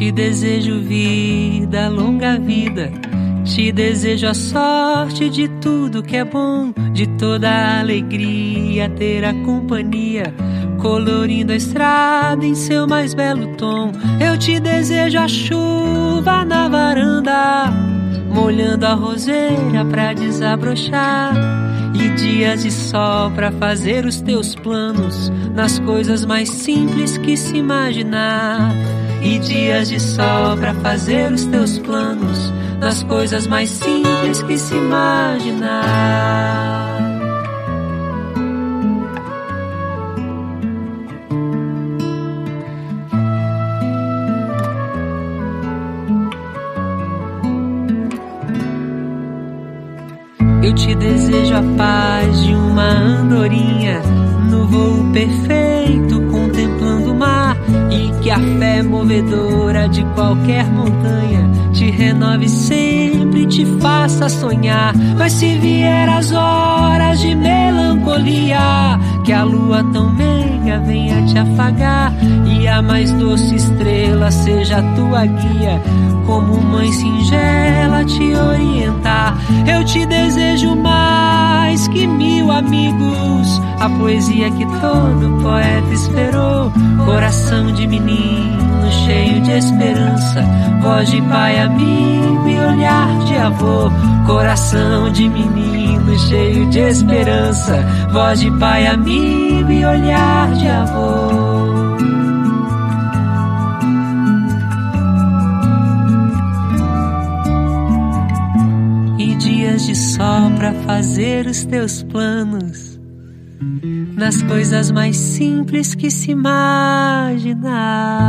Te desejo vida, longa vida. Te desejo a sorte de tudo que é bom, de toda a alegria, ter a companhia, colorindo a estrada em seu mais belo tom. Eu te desejo a chuva na varanda, molhando a roseira pra desabrochar, e dias de sol pra fazer os teus planos, nas coisas mais simples que se imaginar. E dias de sol pra fazer os teus planos, nas coisas mais simples que se imaginar. Eu te desejo a paz de uma andorinha, no voo perfeito contemplando o mar, e que a fé movedora de qualquer montanha te renove sempre, te faça sonhar. Mas se vier as horas de melancolia, que a lua tão meiga venha te afagar, e a mais doce estrela seja a tua guia, como mãe singela te orientar. Eu te desejo mais que 1000 amigos, a poesia que todo poeta esperou, coração de menino cheio de esperança, voz de pai amigo e olhar de avô. Coração de menino cheio de esperança, voz de pai amigo e olhar de avô. Dias de sol pra fazer os teus planos, nas coisas mais simples que se imaginar.